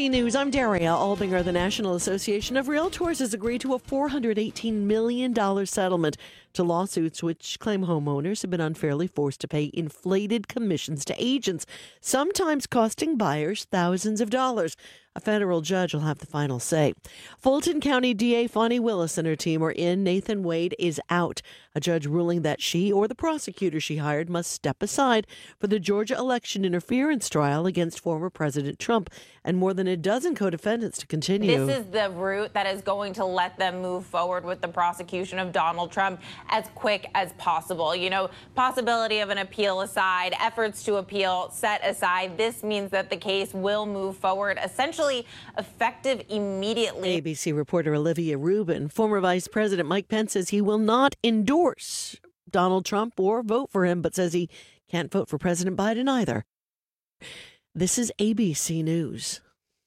ABC News, I'm Daria Albinger. The National Association of Realtors has agreed to a $418 million settlement to lawsuits which claim homeowners have been unfairly forced to pay inflated commissions to agents, sometimes costing buyers thousands of dollars. A federal judge will have the final say. Fulton County DA Fani Willis and her team are in. Nathan Wade is out. A judge ruling that she or the prosecutor she hired must step aside for the Georgia election interference trial against former President Trump and more than a dozen co-defendants to continue. This is the route that is going to let them move forward with the prosecution of Donald Trump as quick as possible. You know, possibility of an appeal aside, efforts to appeal set aside, this means that the case will move forward essentially effective immediately. ABC reporter Olivia Rubin. Former Vice President Mike Pence says he will not endorse Donald Trump or vote for him, but says he can't vote for President Biden either. This is ABC News.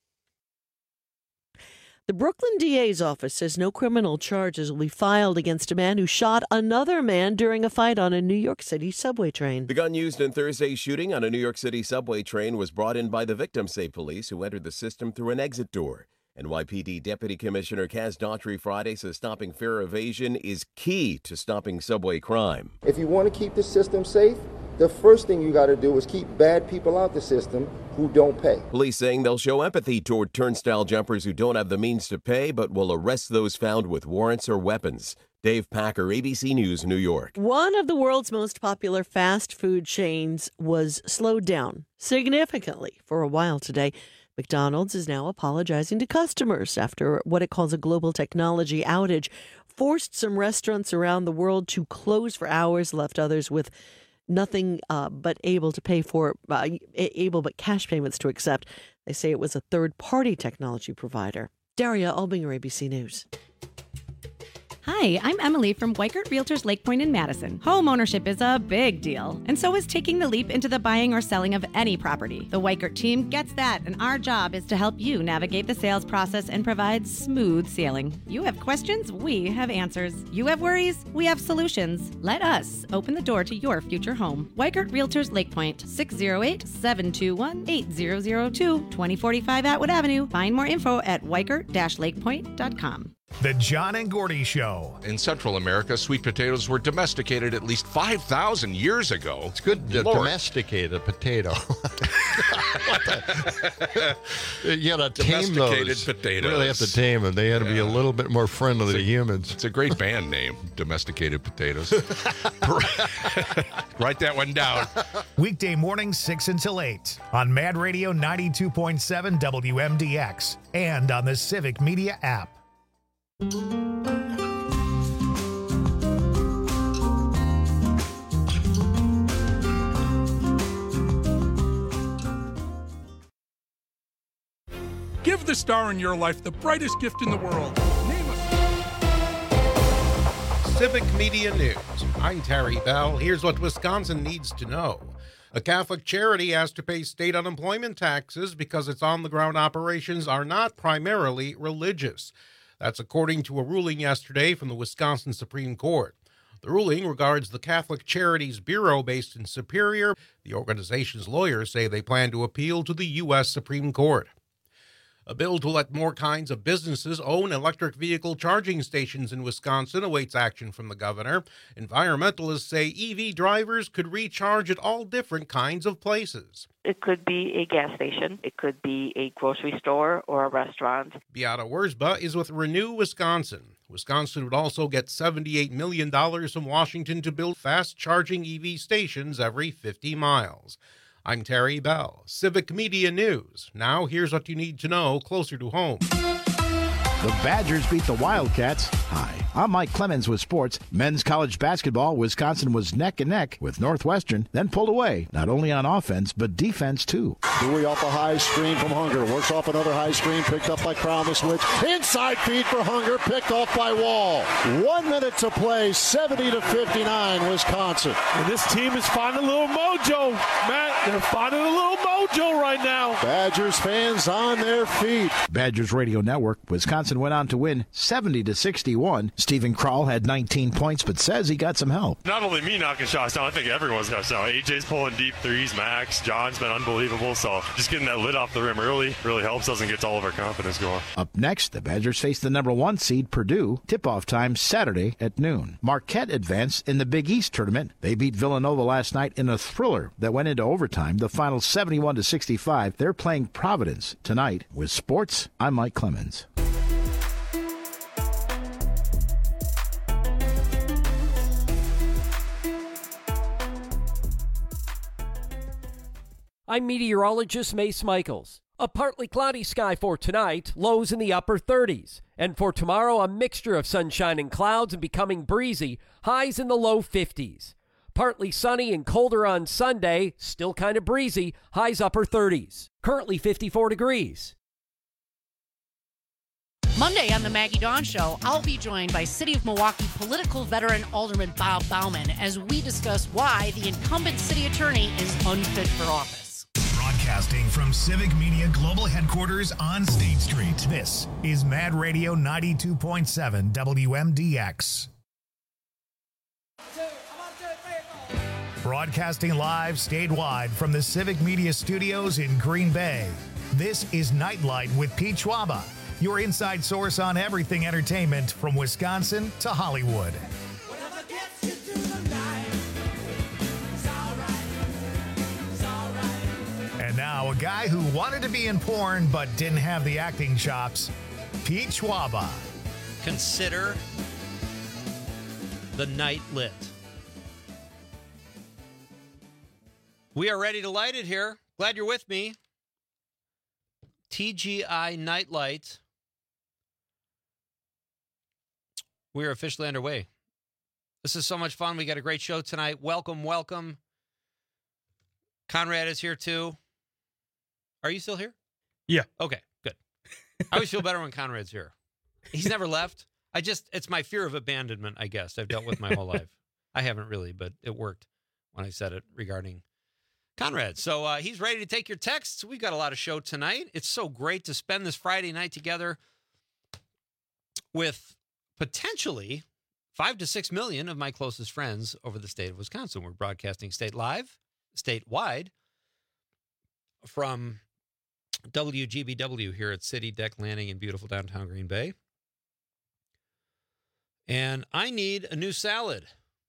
The Brooklyn DA's office says no criminal charges will be filed against a man who shot another man during a fight on a New York City subway train. The gun used in Thursday's shooting on a New York City subway train was brought in by the victim, say police, who entered the system through an exit door. NYPD Deputy Commissioner Kaz Daughtry Friday says stopping fare evasion is key to stopping subway crime. If you want to keep the system safe, the first thing you got to do is keep bad people out the system who don't pay. Police saying they'll show empathy toward turnstile jumpers who don't have the means to pay, but will arrest those found with warrants or weapons. Dave Packer, ABC News, New York. One of the world's most popular fast food chains was slowed down significantly for a while today. McDonald's is now apologizing to customers after what it calls a global technology outage, forced some restaurants around the world to close for hours, left others with nothing but able but cash payments to accept. They say it was a third-party technology provider. Daria Albinger, ABC News. Hi, I'm Emily from Weikert Realtors Lake Point in Madison. Home ownership is a big deal, and so is taking the leap into the buying or selling of any property. The Weikert team gets that, and our job is to help you navigate the sales process and provide smooth sailing. You have questions, we have answers. You have worries, we have solutions. Let us open the door to your future home. Weikert Realtors Lake Point, 608-721-8002, 2045 Atwood Avenue. Find more info at weikert-lakepoint.com. The John and Gordy Show. In Central America, sweet potatoes were domesticated at least 5,000 years ago. It's good to domesticate a potato. You got to tame those. Potatoes. You really have to tame them. They had to be a little bit more friendly to humans. It's a great band name, Domesticated Potatoes. Write that one down. Weekday mornings 6 until 8 on Mad Radio 92.7 WMDX and on the Civic Media app. Give the star in your life the brightest gift in the world. Name it. Civic Media News. I'm Terry Bell. Here's what Wisconsin needs to know. A Catholic charity has to pay state unemployment taxes because its on-the-ground operations are not primarily religious. That's according to a ruling yesterday from the Wisconsin Supreme Court. The ruling regards the Catholic Charities Bureau based in Superior. The organization's lawyers say they plan to appeal to the U.S. Supreme Court. A bill to let more kinds of businesses own electric vehicle charging stations in Wisconsin awaits action from the governor. Environmentalists say EV drivers could recharge at all different kinds of places. It could be a gas station, it could be a grocery store or a restaurant. Beata Wurzba is with Renew Wisconsin. Wisconsin would also get $78 million from Washington to build fast-charging EV stations every 50 miles. I'm Terry Bell, Civic Media News. Now here's what you need to know closer to home. The Badgers beat the Wildcats. Hi, I'm Mike Clemens with sports. Men's college basketball, Wisconsin was neck and neck with Northwestern, then pulled away, not only on offense, but defense too. Dewey off a high screen from Hunger. Works off another high screen, picked up by Crown the switch. Inside feed for Hunger, picked off by Wall. 1 minute to play, 70-59, Wisconsin. And this team is finding a little mojo, Matt. They're finding a little mojo right now. Badgers fans on their feet. Badgers Radio Network. Wisconsin went on to win 70-61. Stephen Krall had 19 points, but says he got some help. Not only me knocking shots down, I think everyone's got shots. AJ's pulling deep threes, Max, John's been unbelievable. So just getting that lid off the rim early really helps us and gets all of our confidence going. Up next, the Badgers face the number 1 seed Purdue. Tip-off time Saturday at noon. Marquette advanced in the Big East tournament. They beat Villanova last night in a thriller that went into overtime. The final 71-65. They're playing Providence tonight. With sports, I'm Mike Clemens. I'm meteorologist Mace Michaels. A partly cloudy sky for tonight, lows in the upper 30s. And for tomorrow, a mixture of sunshine and clouds and becoming breezy, highs in the low 50s. Partly sunny and colder on Sunday, still kind of breezy, highs upper 30s. Currently 54 degrees. Monday on the Maggie Dawn Show, I'll be joined by City of Milwaukee political veteran Alderman Bob Bauman as we discuss why the incumbent city attorney is unfit for office. Broadcasting from Civic Media Global Headquarters on State Street, this is Mad Radio 92.7 WMDX. Broadcasting live statewide from the Civic Media Studios in Green Bay. This is Nightlight with Pete Schwaba, your inside source on everything entertainment from Wisconsin to Hollywood. And now a guy who wanted to be in porn but didn't have the acting chops, Pete Schwaba. Consider the night lit. We are ready to light it here. Glad you're with me. TGI Nightlight. We are officially underway. This is so much fun. We got a great show tonight. Welcome, welcome. Conrad is here too. Are you still here? Yeah. Okay, good. I always feel better when Conrad's here. He's never left. It's my fear of abandonment, I guess. I've dealt with my whole life. I haven't really, but it worked when I said it regarding Conrad. So he's ready to take your texts. We've got a lot of show tonight. It's so great to spend this Friday night together with potentially 5 to 6 million of my closest friends over the state of Wisconsin. We're broadcasting statewide from WGBW here at City Deck Landing in beautiful downtown Green Bay. And I need a new salad.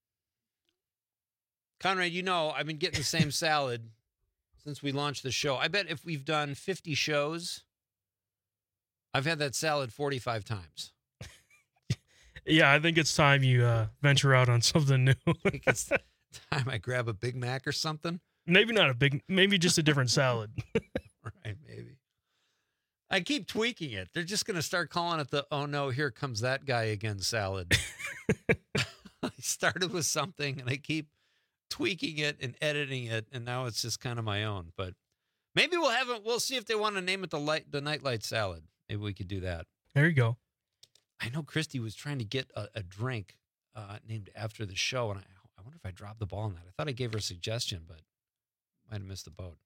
Conrad, you know, I've been getting the same salad since we launched the show. I bet if we've done 50 shows, I've had that salad 45 times. Yeah, I think it's time you venture out on something new. I think it's time I grab a Big Mac or something. Maybe not maybe just a different salad. Right, maybe. I keep tweaking it. They're just going to start calling it the, oh no, here comes that guy again salad. I started with something and I keep tweaking it and editing it, and now it's just kind of my own. But maybe we'll see if they want to name it the Nightlight Salad. Maybe we could do that. There you go. I know Christy was trying to get a drink named after the show, and I wonder if I dropped the ball on that. I thought I gave her a suggestion, but might have missed the boat.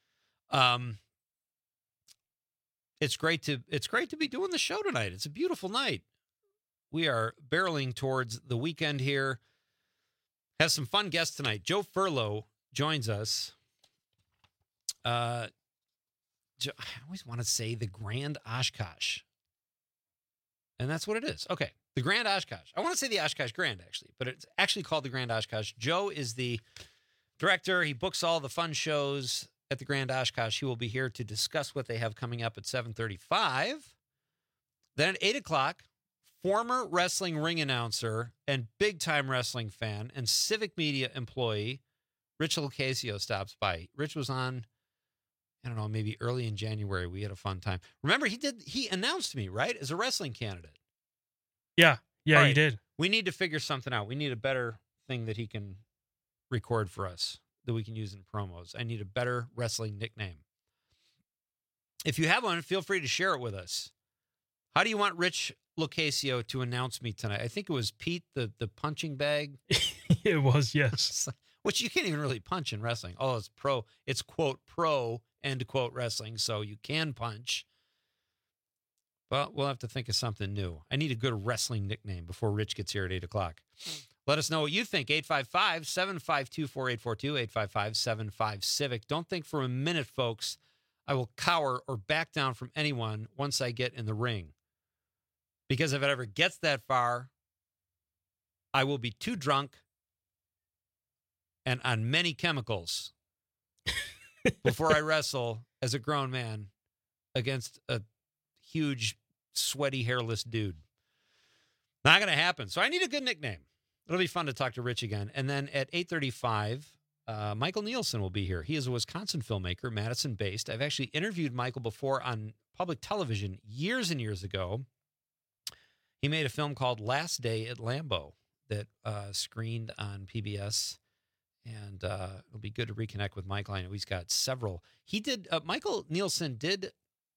It's great to be doing the show tonight. It's a beautiful night. We are barreling towards the weekend here. Has some fun guests tonight. Joe Furlow joins us. I always want to say the Grand Oshkosh. And that's what it is. Okay, the Grand Oshkosh. I want to say the Oshkosh Grand, actually, but it's actually called the Grand Oshkosh. Joe is the director. He books all the fun shows at the Grand Oshkosh. He will be here to discuss what they have coming up at 7:35. Then at 8 o'clock, former wrestling ring announcer and big-time wrestling fan and civic media employee, Rich Lucasio stops by. Rich was on, I don't know, maybe early in January. We had a fun time. Remember, he announced me, right, as a wrestling candidate. Yeah, right. He did. We need to figure something out. We need a better thing that he can record for us that we can use in promos. I need a better wrestling nickname. If you have one, feel free to share it with us. How do you want Rich Lucasio to announce me tonight? I think it was Pete, the punching bag. It was, yes. which you can't even really punch in wrestling. Oh, it's pro. It's quote pro end quote wrestling, so you can punch. But we'll have to think of something new. I need a good wrestling nickname before Rich gets here at 8 o'clock. Let us know what you think. 855-752-4842, 855-75-CIVIC. Don't think for a minute, folks, I will cower or back down from anyone once I get in the ring. Because if it ever gets that far, I will be too drunk and on many chemicals before I wrestle as a grown man against a huge, sweaty, hairless dude. Not going to happen. So I need a good nickname. It'll be fun to talk to Rich again. And then at 8:35, Michael Nielsen will be here. He is a Wisconsin filmmaker, Madison-based. I've actually interviewed Michael before on public television years and years ago. He made a film called Last Day at Lambeau that screened on PBS. And it'll be good to reconnect with Michael. I know he's got several. He did, Michael Nielsen did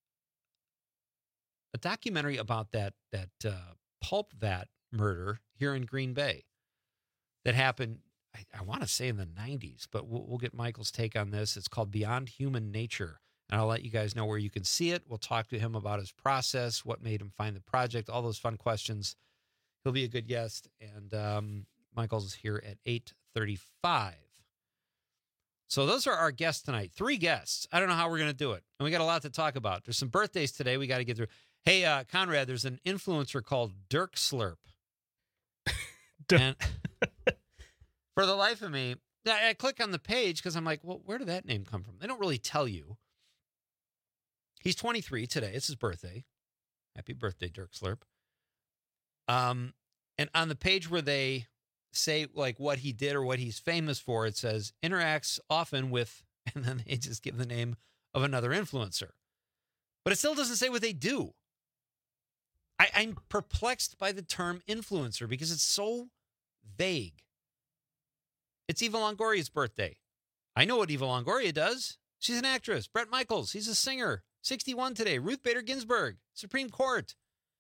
a documentary about that pulp vat murder here in Green Bay that happened, I want to say in the 90s, but we'll get Michael's take on this. It's called Beyond Human Nature, and I'll let you guys know where you can see it. We'll talk to him about his process, what made him find the project, all those fun questions. He'll be a good guest, and Michael's here at 8:35. So those are our guests tonight. 3 guests. I don't know how we're going to do it, and we got a lot to talk about. There's some birthdays today we got to get through. Hey, Conrad, there's an influencer called Dirk Slurp. And for the life of me, I click on the page because I'm like, well, where did that name come from? They don't really tell you. He's 23 today. It's his birthday. Happy birthday, Dirk Slurp. And on the page where they say like what he did or what he's famous for, it says interacts often with, and then they just give the name of another influencer. But it still doesn't say what they do. I'm perplexed by the term influencer because it's so vague. It's Eva Longoria's birthday. I know what Eva Longoria does. She's an actress. Bret Michaels, he's a singer. 61 today. Ruth Bader Ginsburg, Supreme Court.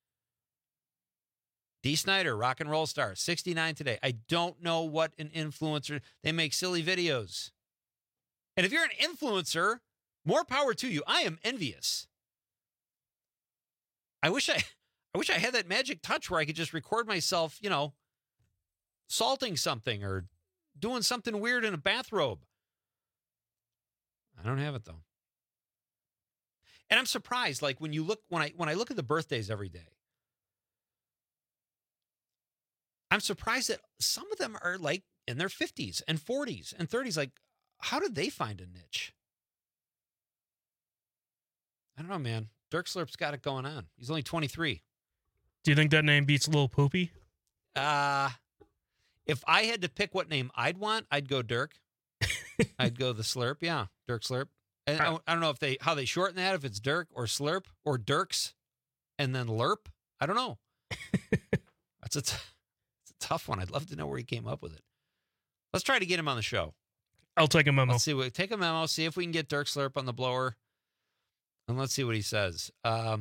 Dee Snider, rock and roll star, 69 today. I don't know what an influencer, they make silly videos. And if you're an influencer, more power to you. I am envious. I wish I had that magic touch where I could just record myself, salting something or doing something weird in a bathrobe. I don't have it though. And I'm surprised, like when I look at the birthdays every day, I'm surprised that some of them are like in their 50s and 40s and 30s. Like, how did they find a niche? I don't know, man. Dirk Slurp's got it going on. He's only 23. Do you think that name beats Lil Poopy? If I had to pick what name I'd want, I'd go Dirk. I'd go the Slurp. Yeah, Dirk Slurp. And I don't know how they shorten that, if it's Dirk or Slurp or Dirks and then Lerp. I don't know. It's a tough one. I'd love to know where he came up with it. Let's try to get him on the show. I'll take a memo. Let's see. Take a memo. See if we can get Dirk Slurp on the blower. And let's see what he says.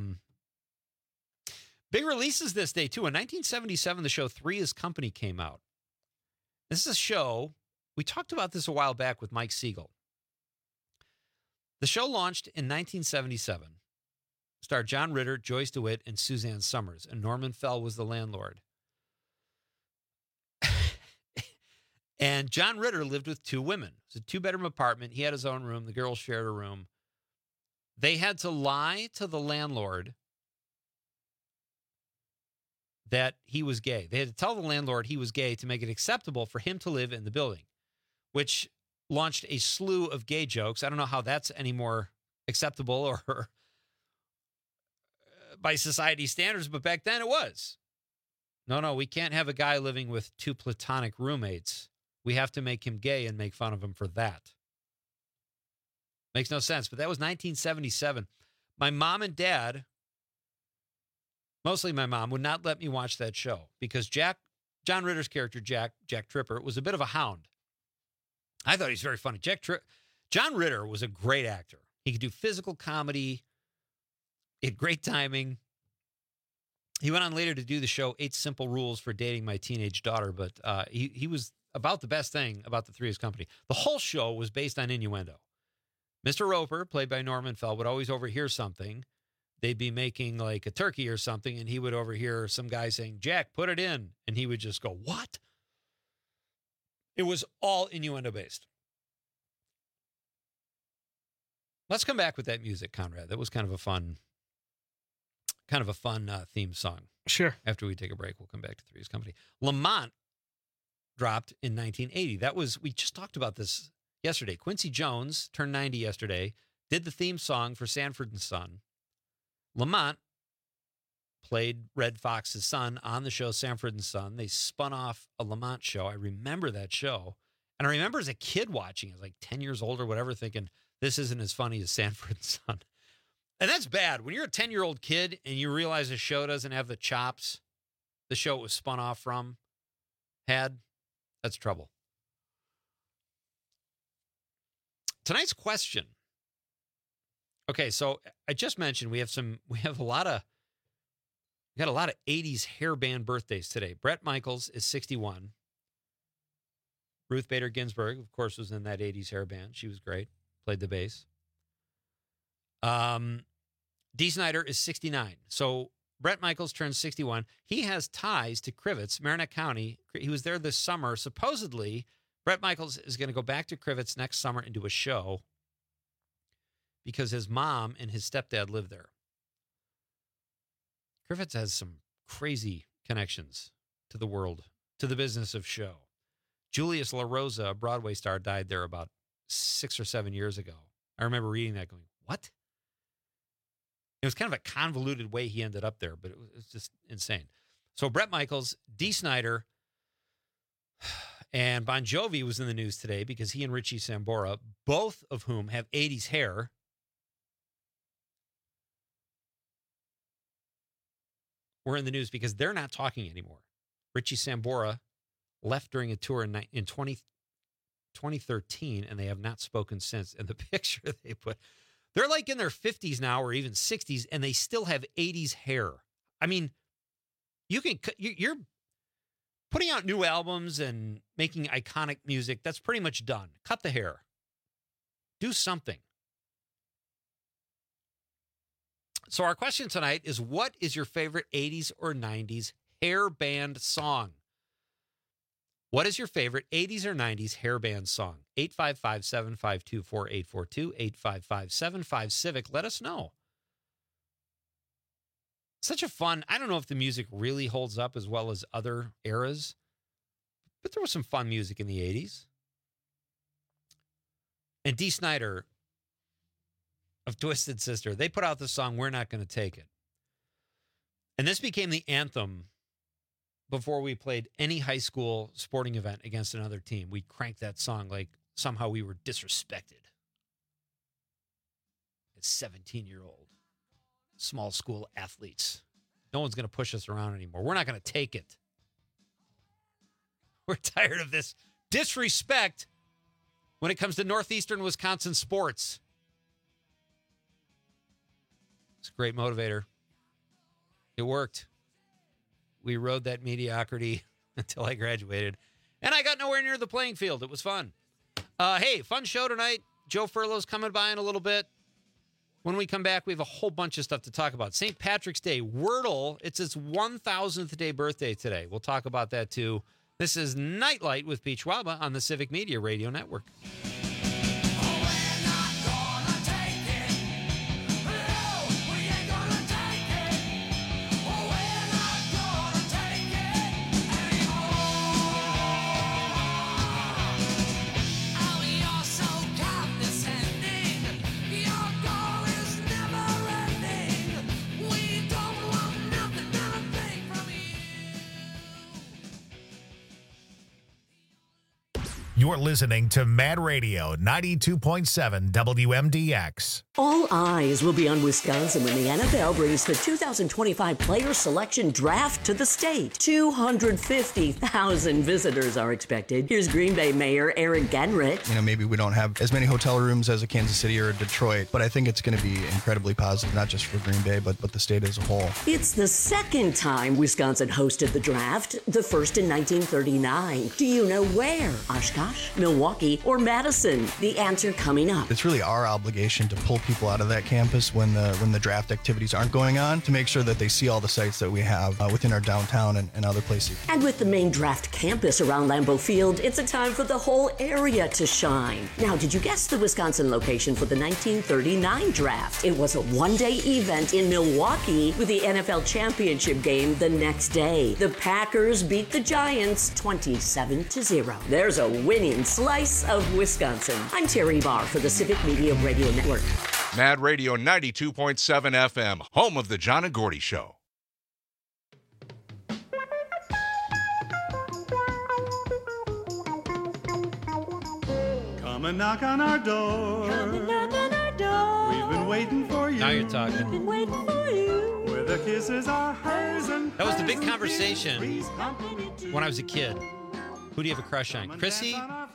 Big releases this day, too. In 1977, the show 3 Is Company came out. This is a show, we talked about this a while back with Mike Siegel. The show launched in 1977. Starred John Ritter, Joyce DeWitt, and Suzanne Summers. And Norman Fell was the landlord. And John Ritter lived with 2 women. It was a 2-bedroom apartment. He had his own room. The girls shared a room. They had to lie to the landlord that he was gay. They had to tell the landlord he was gay to make it acceptable for him to live in the building, which launched a slew of gay jokes. I don't know how that's any more acceptable or by society standards, but back then it was. No, we can't have a guy living with 2 platonic roommates. We have to make him gay and make fun of him for that. Makes no sense, but that was 1977. My mom and dad, mostly my mom, would not let me watch that show because John Ritter's character, Jack Tripper, was a bit of a hound. I thought he was very funny. John Ritter was a great actor. He could do physical comedy. He had great timing. He went on later to do the show 8 Simple Rules for Dating My Teenage Daughter, but he was about the best thing about the Three's Company. The whole show was based on innuendo. Mr. Roper, played by Norman Fell, would always overhear something. They'd be making like a turkey or something, and he would overhear some guy saying, "Jack, put it in." And he would just go, "What?" It was all innuendo based. Let's come back with that music, Conrad. That was kind of a fun theme song. Sure. After we take a break, we'll come back to Three's Company. Lamont dropped in 1980. We just talked about this yesterday. Quincy Jones turned 90 yesterday, did the theme song for Sanford and Son. Lamont played Red Fox's son on the show Sanford and Son. They spun off a Lamont show. I remember that show. And I remember as a kid watching, I was like 10 years old or whatever, thinking, this isn't as funny as Sanford and Son. And that's bad. When you're a 10-year-old kid and you realize a show doesn't have the chops the show it was spun off from had, that's trouble. Tonight's question. Okay, so I just mentioned we got a lot of 80s hair band birthdays today. Bret Michaels is 61. Ruth Bader Ginsburg, of course, was in that 80s hair band. She was great. Played the bass. Dee Snider is 69. So Bret Michaels turns 61. He has ties to Crivets, Marinette County. He was there this summer. Supposedly, Bret Michaels is going to go back to Crivets next summer and do a show because his mom and his stepdad live there. Crivets has some crazy connections to the world, to the business of show. Julius La Rosa, a Broadway star, died there about 6 or 7 years ago. I remember reading that going, what? It was kind of a convoluted way he ended up there, but it was just insane. So Bret Michaels, Dee Snider, and Bon Jovi was in the news today because he and Richie Sambora, both of whom have 80s hair, were in the news because they're not talking anymore. Richie Sambora left during a tour in 2013, and they have not spoken since. And the picture they put, they're like in their 50s now or even 60s, and they still have 80s hair. I mean, you're putting out new albums and making iconic music. That's pretty much done. Cut the hair. Do something. So our question tonight is, what is your favorite 80s or 90s hair band song? What is your favorite 80s or 90s hair band song? 855-752-4842, 855-755-CIVIC. Let us know. Such a fun, I don't know if the music really holds up as well as other eras, but there was some fun music in the 80s. And Dee Snider of Twisted Sister, they put out the song, We're Not Gonna Take It. And this became the anthem before we played any high school sporting event against another team. We'd crank that song like somehow we were disrespected. As 17-year-old small school athletes. No one's going to push us around anymore. We're not going to take it. We're tired of this disrespect when it comes to Northeastern Wisconsin sports. It's a great motivator. It worked. We rode that mediocrity until I graduated, and I got nowhere near the playing field. It was fun. Hey, fun show tonight. Joe Furlow's coming by in a little bit. When we come back, we have a whole bunch of stuff to talk about. St. Patrick's Day, Wordle, it's its 1,000th day birthday today. We'll talk about that, too. This is Nightlight with Pete Schwaba on the Civic Media Radio Network. You're listening to Mad Radio 92.7 WMDX. All eyes will be on Wisconsin when the NFL brings the 2025 Player Selection Draft to the state. 250,000 visitors are expected. Here's Green Bay Mayor Eric Genrich. You know, maybe we don't have as many hotel rooms as a Kansas City or a Detroit, but I think it's going to be incredibly positive, not just for Green Bay, but the state as a whole. It's the second time Wisconsin hosted the draft, the first in 1939. Do you know where? Oshkosh, Milwaukee, or Madison? The answer coming up. It's really our obligation to pull people out of that campus when the draft activities aren't going on, to make sure that they see all the sites that we have within our downtown and other places. And with the main draft campus around Lambeau Field, it's a time for the whole area to shine. Now, did you guess the Wisconsin location for the 1939 draft? It was a one-day event in Milwaukee with the NFL championship game the next day. The Packers beat the Giants 27-0. There's a winning slice of Wisconsin. I'm Terry Barr for the Civic Media Radio Network. Mad Radio 92.7 FM, home of the John and Gordy Show. Come and knock on our door. Come and knock on our door. We've been waiting for you. Now you're talking. We've been waiting for you. Where the kisses are hers and That was the big conversation when I was a kid. Who do you have a crush on, Chrissy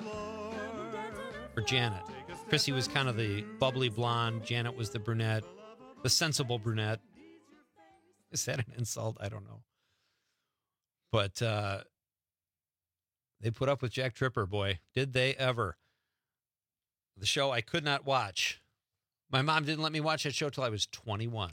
or Janet? Chrissy was kind of the bubbly blonde. Janet was the brunette, the sensible brunette. Is that an insult? I don't know. But they put up with Jack Tripper, boy. Did they ever? The show I could not watch. My mom didn't let me watch that show till I was 21.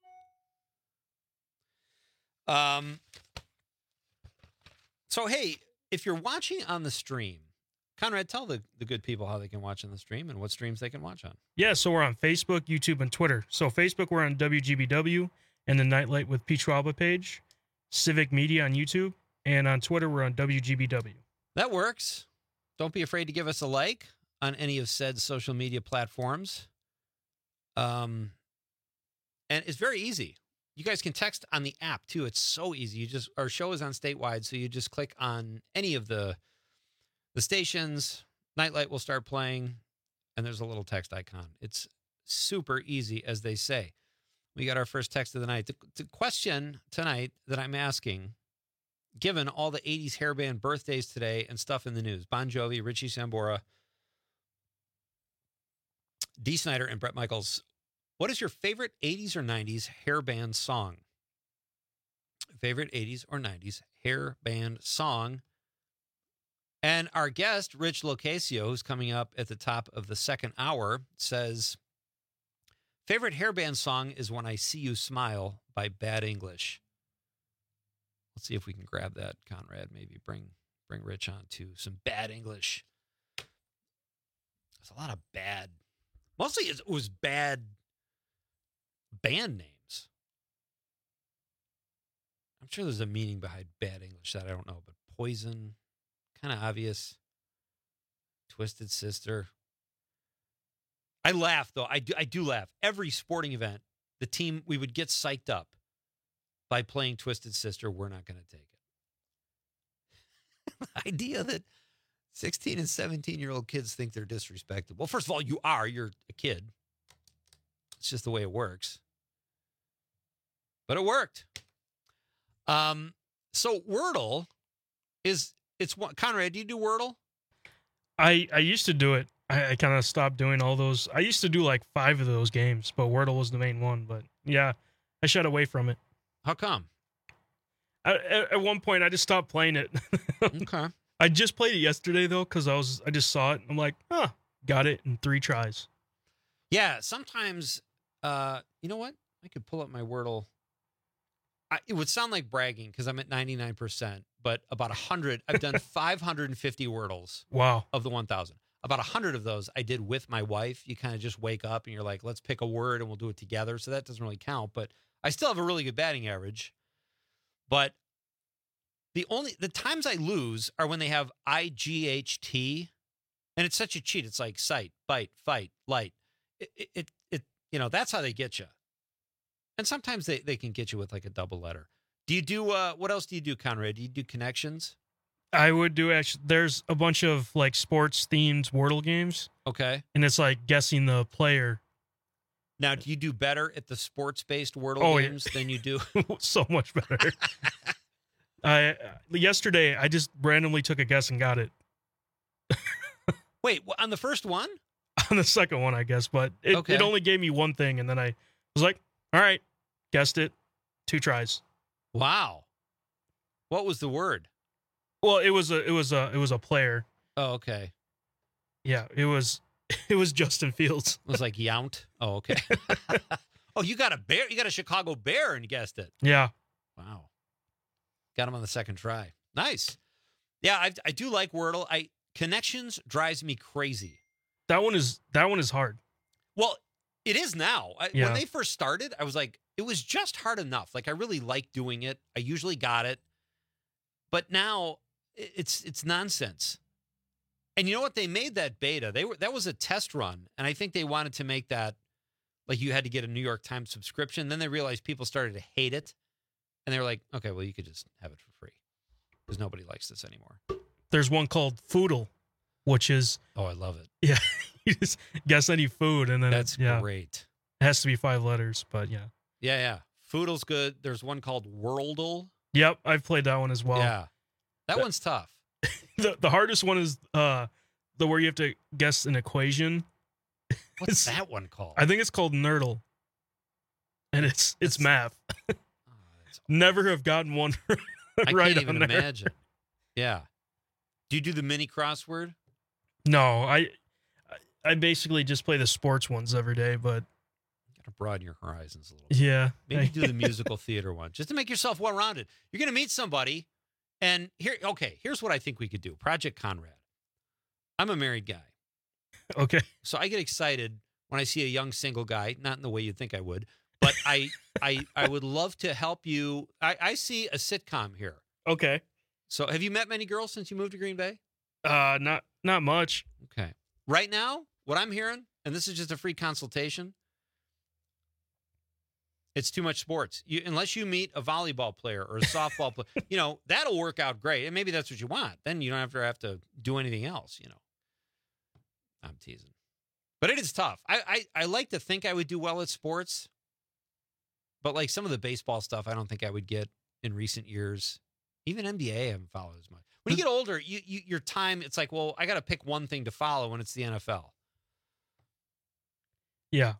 So, hey, if you're watching on the stream, Conrad, tell the good people how they can watch on the stream and what streams they can watch on. Yeah, so we're on Facebook, YouTube, and Twitter. So Facebook, we're on WGBW and the Nightlight with Pete Schwaba page. Civic Media on YouTube. And on Twitter, we're on WGBW. That works. Don't be afraid to give us a like on any of said social media platforms. And it's very easy. You guys can text on the app, too. It's so easy. Our show is on statewide, so you just click on any of the stations. Nightlight will start playing, and there's a little text icon. It's super easy, as they say. We got our first text of the night. The question tonight that I'm asking, given all the 80s hairband birthdays today and stuff in the news, Bon Jovi, Richie Sambora, Dee Snider, and Bret Michaels, what is your favorite 80s or 90s hairband song? Favorite 80s or 90s hairband song? And our guest, Rich Locasio, who's coming up at the top of the second hour, says, favorite hairband song is When I See You Smile by Bad English. Let's see if we can grab that, Conrad. Maybe bring Rich on to some Bad English. There's a lot of bad. Mostly it was bad band names. I'm sure there's a meaning behind Bad English that I don't know, but Poison, kind of obvious. Twisted Sister. I laugh, though. I do laugh. Every sporting event, the team, we would get psyched up by playing Twisted Sister. We're not going to take it. The idea that 16 and 17-year-old kids think they're disrespected. Well, first of all, you are. You're a kid. It's just the way it works. But it worked. So Wordle it's one. Conrad, do you do Wordle? I used to do it. I kind of stopped doing all those. I used to do like 5 of those games, but Wordle was the main one. But yeah, I shied away from it. How come? At one point, I just stopped playing it. Okay. I just played it yesterday though, because I just saw it. And I'm like, got it in 3 tries. Yeah, sometimes. You know what? I could pull up my Wordle. It would sound like bragging because I'm at 99%, but about 100. I've done 550 Wordles. Wow. Of the 1,000. About 100 of those I did with my wife. You kind of just wake up and you're like, let's pick a word and we'll do it together. So that doesn't really count, but I still have a really good batting average. But the times I lose are when they have IGHT, and it's such a cheat. It's like sight, bite, fight, light. It that's how they get you. And sometimes they can get you with like a double letter. Do you do, what else do you do, Conrad? Do you do connections? I would do there's a bunch of like sports themed Wordle games. Okay. And it's like guessing the player. Now, do you do better at the sports-based Wordle games than you do? So much better. Yesterday, I just randomly took a guess and got it. Wait, on the first one? On the second one, I guess, but it only gave me one thing, and then I was like, all right, guessed it. 2 tries. Wow. What was the word? Well, it was a player. Oh, okay. Yeah, it was Justin Fields. It was like Yount. Oh, okay. Oh, you got a bear. You got a Chicago Bear and guessed it. Yeah. Wow. Got him on the second try. Nice. Yeah, I do like Wordle. Connections drives me crazy. That one is hard. Well, it is now. When they first started, I was like, it was just hard enough. Like, I really like doing it. I usually got it. But now it's nonsense. And you know what? They made that beta. That was a test run. And I think they wanted to make that like you had to get a New York Times subscription. Then they realized people started to hate it. And they were like, okay, well, you could just have it for free because nobody likes this anymore. There's one called Foodle, which is... Oh, I love it. Yeah. You just guess any food and then... That's great. It has to be 5 letters, but yeah. Yeah. Foodle's good. There's one called Worldle. Yep, I've played that one as well. Yeah. That one's tough. The hardest one is the where you have to guess an equation. What's that one called? I think it's called Nerdle. And it's math. Never have gotten one right. I can't even imagine. Yeah. Do you do the mini crossword? No, I basically just play the sports ones every day, but got to broaden your horizons a little bit. Yeah. Maybe do the musical theater one just to make yourself well-rounded. You're going to meet somebody and here's what I think we could do. Project Conrad. I'm a married guy. Okay. So I get excited when I see a young single guy, not in the way you'd think I would, but I would love to help you. I see a sitcom here. Okay. So have you met many girls since you moved to Green Bay? Not much. Okay. Right now, what I'm hearing, and this is just a free consultation, it's too much sports. Unless you meet a volleyball player or a softball player, that'll work out great. And maybe that's what you want. Then you don't have to do anything else, I'm teasing. But it is tough. I like to think I would do well at sports, but like some of the baseball stuff, I don't think I would get in recent years. Even NBA, I haven't followed as much. When you get older, your time, it's like, well, I got to pick one thing to follow when it's the NFL. Yeah.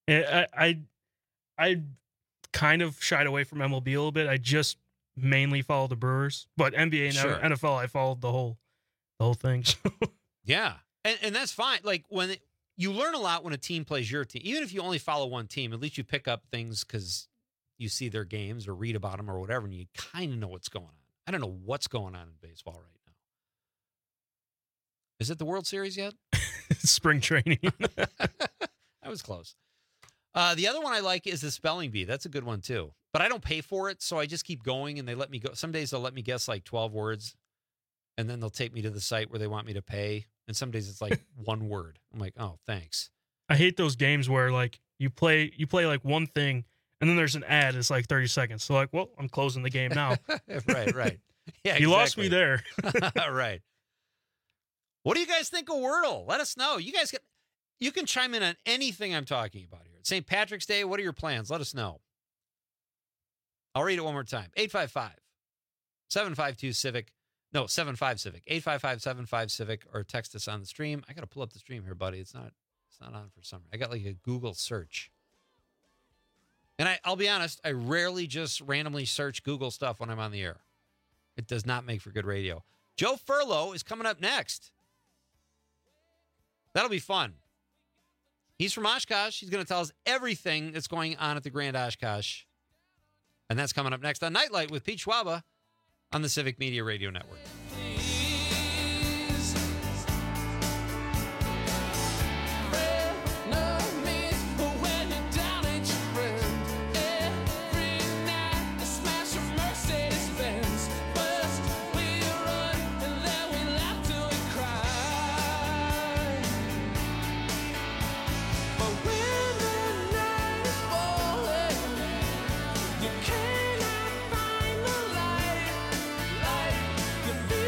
I kind of shied away from MLB a little bit. I just mainly follow the Brewers, but NBA and NFL, I followed the whole thing. Yeah. And that's fine. Like when you learn a lot when a team plays your team, even if you only follow one team, at least you pick up things because you see their games or read about them or whatever, and you kind of know what's going on. I don't know what's going on in baseball right now. Is it the World Series yet? Spring training. I was close. The other one I like is the spelling bee. That's a good one too. But I don't pay for it, so I just keep going and they let me go. Some days they'll let me guess like 12 words, and then they'll take me to the site where they want me to pay. And some days it's like one word. I'm like, oh, thanks. I hate those games where like you play like one thing and then there's an ad. It's like 30 seconds. So like, well, I'm closing the game now. Right. Yeah, you lost me there. Right. What do you guys think of Wordle? Let us know. You can chime in on anything I'm talking about here. St. Patrick's Day, what are your plans? Let us know. I'll read it one more time. 855-752-CIVIC. No, 75-CIVIC. 855-75-CIVIC, or text us on the stream. I got to pull up the stream here, buddy. It's not on for some reason. I got like a Google search. And I'll be honest, I rarely just randomly search Google stuff when I'm on the air. It does not make for good radio. Joe Furlow is coming up next. That'll be fun. He's from Oshkosh. He's going to tell us everything that's going on at the Grand Oshkosh. And that's coming up next on Nightlight with Pete Schwaba on the Civic Media Radio Network. You cannot find the light.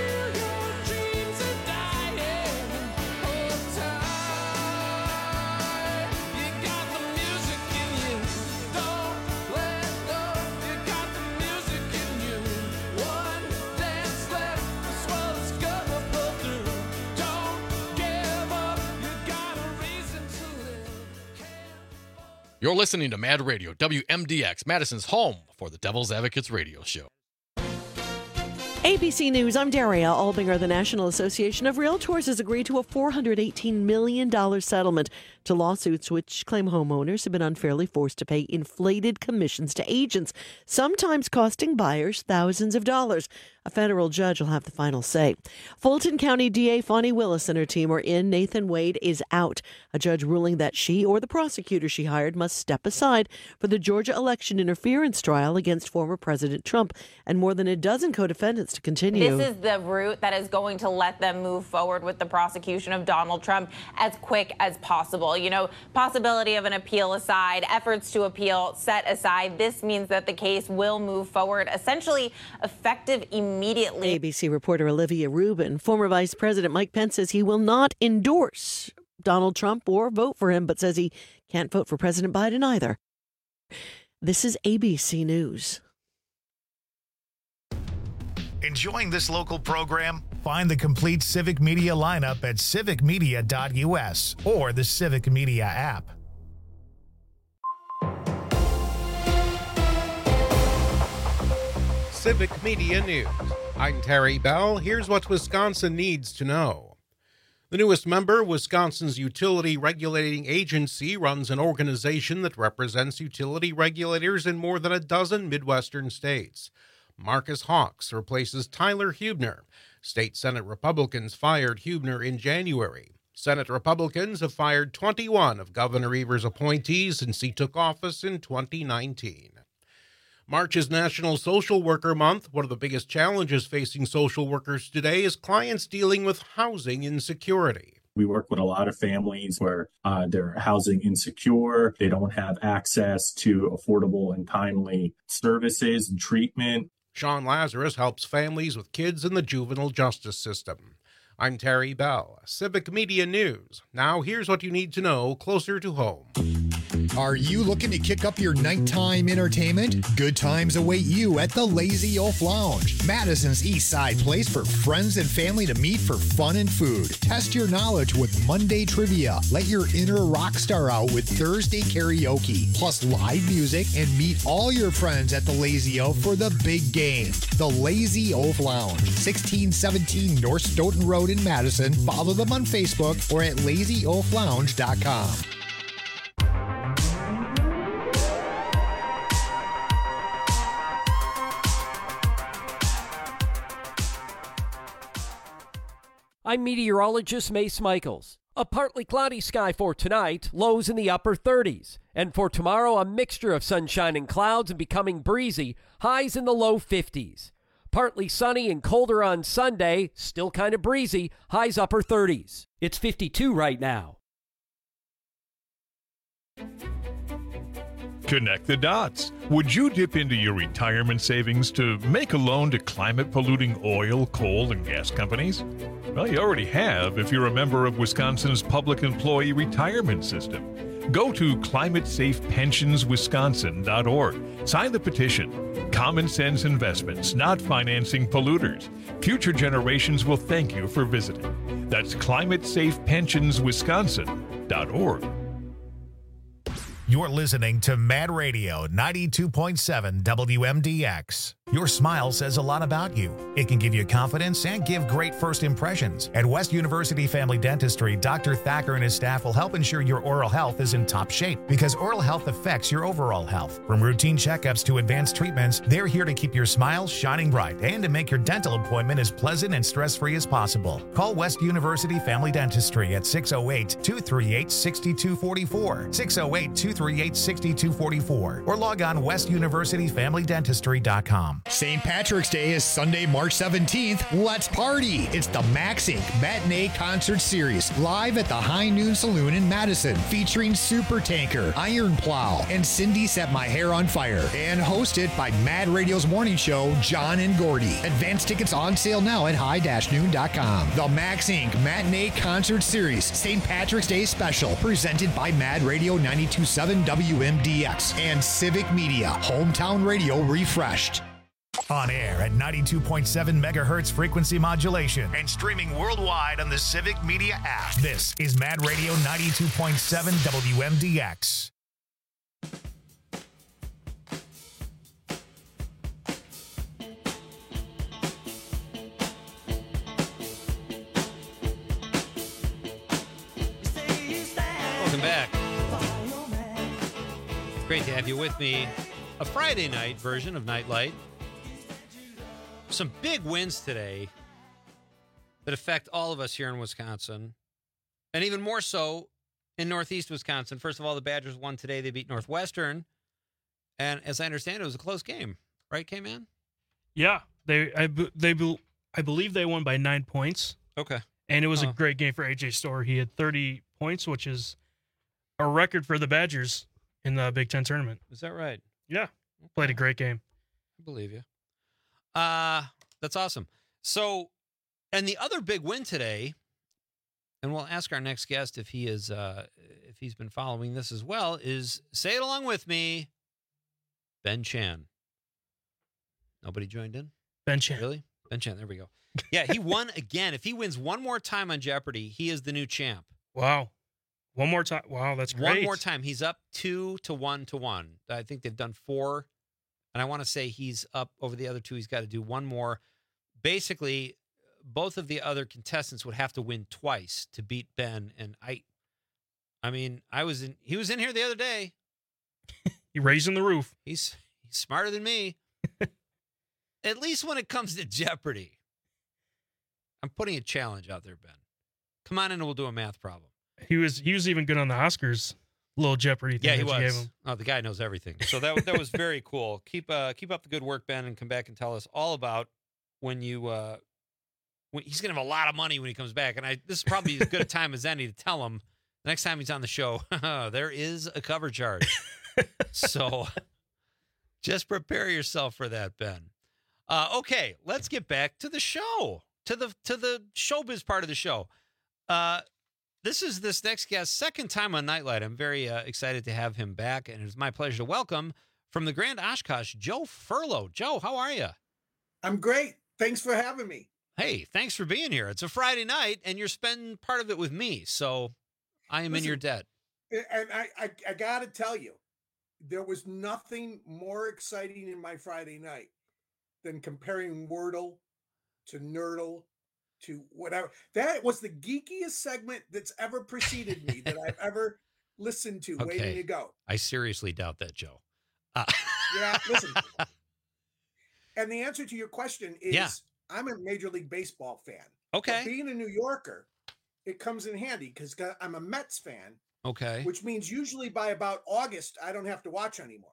You're listening to Mad Radio, WMDX, Madison's home for the Devil's Advocates radio show. ABC News, I'm Daria Albinger. The National Association of Realtors has agreed to a $418 million settlement to lawsuits which claim homeowners have been unfairly forced to pay inflated commissions to agents, sometimes costing buyers thousands of dollars. A federal judge will have the final say. Fulton County DA Fonnie Willis and her team are in. Nathan Wade is out. A judge ruling that she or the prosecutor she hired must step aside for the Georgia election interference trial against former President Trump and more than a dozen co-defendants to continue. This is the route that is going to let them move forward with the prosecution of Donald Trump as quick as possible. You know, possibility of an appeal aside, efforts to appeal set aside, this means that the case will move forward, essentially effective immediately. ABC reporter Olivia Rubin. Former Vice President Mike Pence says he will not endorse Donald Trump or vote for him, but says he can't vote for President Biden either. This is ABC News. Enjoying this local program? Find the complete Civic Media lineup at civicmedia.us or the Civic Media app. Civic Media News. I'm Terry Bell. Here's what Wisconsin needs to know. The newest member, Wisconsin's Utility Regulating Agency, runs an organization that represents utility regulators in more than a dozen Midwestern states. Marcus Hawks replaces Tyler Huebner. State Senate Republicans fired Huebner in January. Senate Republicans have fired 21 of Governor Evers' appointees since he took office in 2019. March is National Social Worker Month. One of the biggest challenges facing social workers today is clients dealing with housing insecurity. We work with a lot of families where they're housing insecure. They don't have access to affordable and timely services and treatment. Sean Lazarus helps families with kids in the juvenile justice system. I'm Terry Bell, Civic Media News. Now here's what you need to know closer to home. Are you looking to kick up your nighttime entertainment? Good times await you at the Lazy Oaf Lounge, Madison's East Side place for friends and family to meet for fun and food. Test your knowledge with Monday trivia. Let your inner rock star out with Thursday karaoke, plus live music, and meet all your friends at the Lazy Oaf for the big game. The Lazy Oaf Lounge, 1617 North Stoughton Road in Madison. Follow them on Facebook or at lazyoaflounge.com. I'm meteorologist Mace Michaels. A partly cloudy sky for tonight, lows in the upper 30s. And for tomorrow, a mixture of sunshine and clouds and becoming breezy, highs in the low 50s. Partly sunny and colder on Sunday, still kind of breezy, highs upper 30s. It's 52 right now. Connect the dots. Would you dip into your retirement savings to make a loan to climate-polluting oil, coal, and gas companies? Well, you already have if you're a member of Wisconsin's Public Employee Retirement System. Go to climatesafepensionswisconsin.org. Sign the petition. Common sense investments, not financing polluters. Future generations will thank you for visiting. That's climatesafepensionswisconsin.org. You're listening to Mad Radio 92.7 WMDX. Your smile says a lot about you. It can give you confidence and give great first impressions. At West University Family Dentistry, Dr. Thacker and his staff will help ensure your oral health is in top shape because oral health affects your overall health. From routine checkups to advanced treatments, they're here to keep your smile shining bright and to make your dental appointment as pleasant and stress-free as possible. Call West University Family Dentistry at 608-238-6244, 608-238-6244, or log on westuniversityfamilydentistry.com. St. Patrick's Day is Sunday, March 17th. Let's party. It's the Max Inc. Matinee Concert Series live at the High Noon Saloon in Madison, featuring Super Tanker, Iron Plow, and Cindy Set My Hair on Fire, and hosted by Mad Radio's morning show, John and Gordy. Advance tickets on sale now at high-noon.com. The Max Inc. Matinee Concert Series St. Patrick's Day Special, presented by Mad Radio 92.7 WMDX and Civic Media, hometown radio refreshed. On air at 92.7 megahertz frequency modulation and streaming worldwide on the Civic Media app. This is Mad Radio 92.7 WMDX. Welcome back. Great to have you with me. A Friday night version of Nightlight. Some big wins today that affect all of us here in Wisconsin, and even more so in Northeast Wisconsin. First of all, the Badgers won today. They beat Northwestern, and as I understand it was a close game. Right, K-Man? Yeah. I believe they won by 9 points. Okay. And it was a great game for AJ Storr. He had 30 points, which is a record for the Badgers in the Big Ten tournament. Is that right? Yeah. Played a great game. I believe you. That's awesome. So, and the other big win today, and we'll ask our next guest if he is if he's been following this as well, is, say it along with me, Ben Chan. Nobody joined in? Ben Chan. Really? Ben Chan, there we go. Yeah, he won again. If he wins one more time on Jeopardy, he is the new champ. Wow. One more time. Wow, that's great. One more time. He's up 2-1. I think they've done 4. And I want to say he's up over the other 2. He's got to do one more. Basically, both of the other contestants would have to win twice to beat Ben. And I mean, he was in here the other day. He raising the roof. He's smarter than me. At least when it comes to Jeopardy. I'm putting a challenge out there, Ben. Come on in and we'll do a math problem. He was even good on the Oscars. Little Jeopardy thing. Yeah, he that you was. gave him. Oh, the guy knows everything. So that was very cool. Keep up the good work, Ben, and come back and tell us all about when he's gonna have a lot of money when he comes back. And this is probably as good a time as any to tell him the next time he's on the show. There is a cover charge. So just prepare yourself for that, Ben. Okay, let's get back to the show, to the showbiz part of the show. This is this next guest, second time on Nightlight. I'm very excited to have him back, and it's my pleasure to welcome from the Grand Oshkosh, Joe Furlow. Joe, how are you? I'm great. Thanks for having me. Hey, thanks for being here. It's a Friday night, and you're spending part of it with me, so I am in your debt. And I got to tell you, there was nothing more exciting in my Friday night than comparing Wordle to Nerdle to whatever. That was the geekiest segment that's ever preceded me that I've ever listened to. Okay. Waiting to go. I seriously doubt that, Joe. Yeah, listen. And the answer to your question is, I'm a Major League Baseball fan. Okay. But being a New Yorker, it comes in handy because I'm a Mets fan. Okay. Which means usually by about August, I don't have to watch anymore.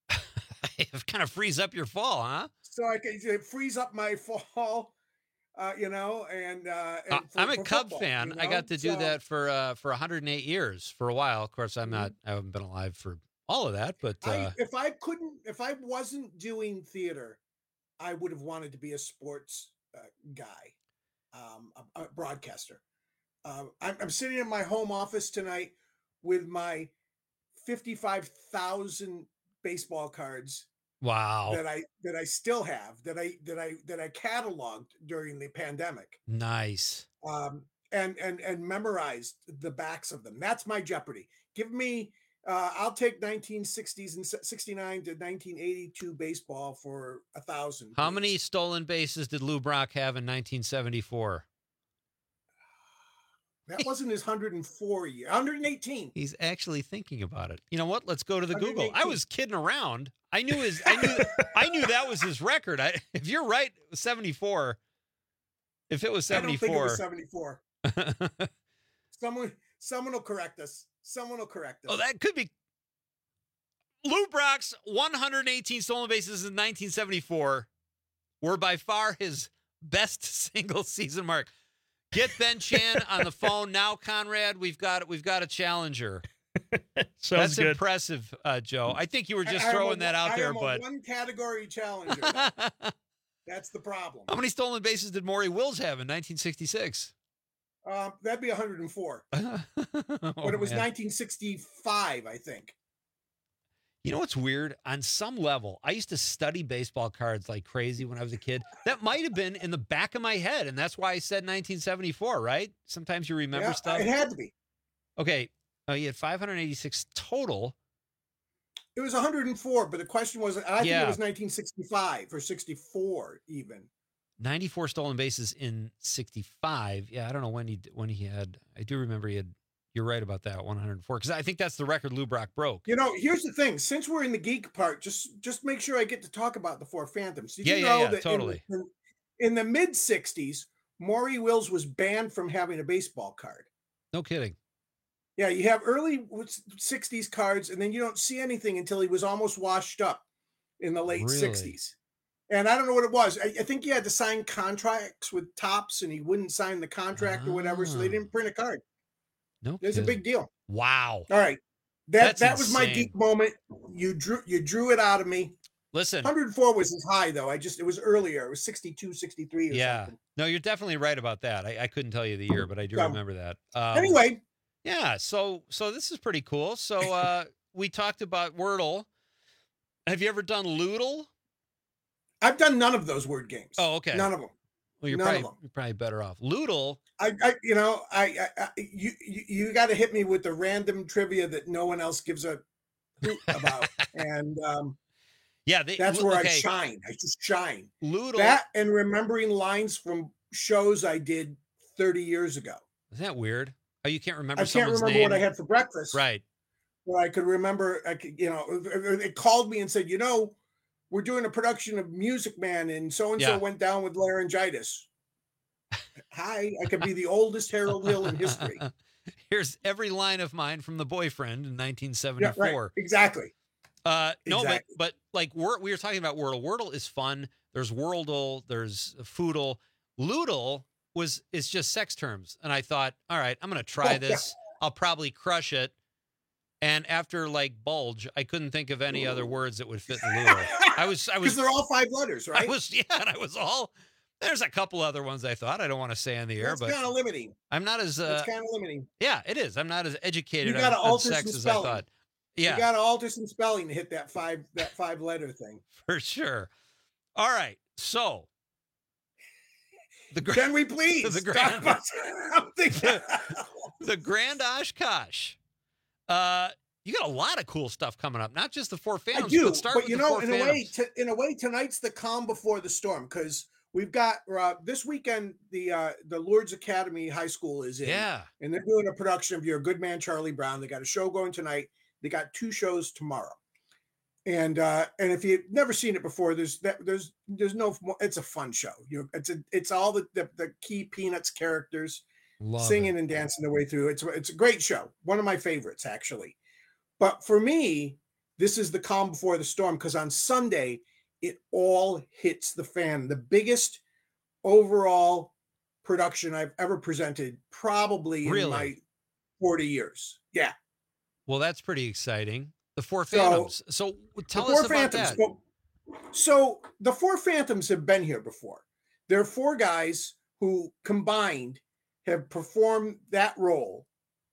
It kind of frees up your fall, huh? So it frees up my fall. And I'm a Cub football, fan. I got to do that for 108 years for a while. Of course, I haven't been alive for all of that, but if I wasn't doing theater, I would have wanted to be a sports guy, a broadcaster. I'm sitting in my home office tonight with my 55,000 baseball cards. Wow. That I still have, that I cataloged during the pandemic. Nice. And memorized the backs of them. That's my Jeopardy. Give me I'll take 1960s and 69 to 1982 baseball for 1,000. How many stolen bases did Lou Brock have in 1974? That wasn't his 104 year. 118. He's actually thinking about it. You know what? Let's go to the Google. I was kidding around. I knew that was his record. If you're right, it was 74. If it was 74. I don't think it was 74. Someone will correct us. Oh, that could be. Lou Brock's 118 stolen bases in 1974 were by far his best single season mark. Get Ben Chan on the phone now, Conrad. We've got a challenger. That's good. Impressive, Joe. I think you were just throwing that out there, but one category challenger. That's the problem. How many stolen bases did Maury Wills have in 1966? That'd be 104. But it was 1965, I think. You know what's weird? On some level, I used to study baseball cards like crazy when I was a kid. That might have been in the back of my head, and that's why I said 1974, right? Sometimes you remember stuff. It had to be. Okay. You had 586 total. It was 104, but the question was, I think it was 1965 or 64 even. 94 stolen bases in 65. Yeah, I don't know when he had. I do remember he had You're right about that, 104. Because I think that's the record Lou Brock broke. You know, here's the thing. Since we're in the geek part, just make sure I get to talk about the Four Phantoms. Did you know that totally. in the mid 60s, Maury Wills was banned from having a baseball card? No kidding. Yeah, you have early 60s cards, and then you don't see anything until he was almost washed up in the late 60s. And I don't know what it was. I think he had to sign contracts with Topps, and he wouldn't sign the contract or whatever, so they didn't print a card. No, it's a big deal. Wow. All right, that was my geek moment. You drew it out of me. Listen, 104 was his high though. It was earlier. It was 62, 63. Or something. No, you're definitely right about that. I couldn't tell you the year, but I do remember that. Anyway. Yeah. So this is pretty cool. So we talked about Wordle. Have you ever done Loodle? I've done none of those word games. Oh, okay. None of them. Well, you're probably better off. Loodle. You got to hit me with the random trivia that no one else gives a hoot about, and that's where I shine. I just shine. Loodle. That and remembering lines from shows I did 30 years ago. Isn't that weird? Oh, you can't remember. I can't remember what I had for breakfast. Right. Well, I could remember. It called me and said, we're doing a production of Music Man, and so went down with laryngitis. Hi, I could be the oldest Harold Hill in history. Here's every line of mine from The Boyfriend in 1974. Yeah, right. Exactly. No, but like we were talking about Wordle. Wordle is fun. There's Worldle. There's Foodle. Loodle is just sex terms, and I thought, all right, I'm going to try this. Yeah. I'll probably crush it. And after like bulge, I couldn't think of any other words that would fit in Loodle. I was because they're all 5 letters, right? There's a couple other ones I thought I don't want to say on the air, but it's kind of limiting. I'm not as it's kind of limiting. Yeah, it is. I'm not as educated on sex as I thought. Yeah, you got to alter some spelling to hit that 5 letter thing for sure. All right, so can we please the Grand Oshkosh. You got a lot of cool stuff coming up, not just the Four Phantoms. I do, but in a way, tonight's the calm before the storm, because we've got this weekend the Lourdes Academy High School is in, and they're doing a production of Your Good Man Charlie Brown. They got a show going tonight. They got 2 shows tomorrow, and if you've never seen it before, there's no. It's a fun show. It's all the key Peanuts characters. Singing and dancing their way through. It's a great show. One of my favorites, actually. But for me, this is the calm before the storm, because on Sunday, it all hits the fan. The biggest overall production I've ever presented, probably in my 40 years. Yeah. Well, that's pretty exciting. The Four Phantoms. So tell us about that. So the Four Phantoms have been here before. There are 4 guys who combined have performed that role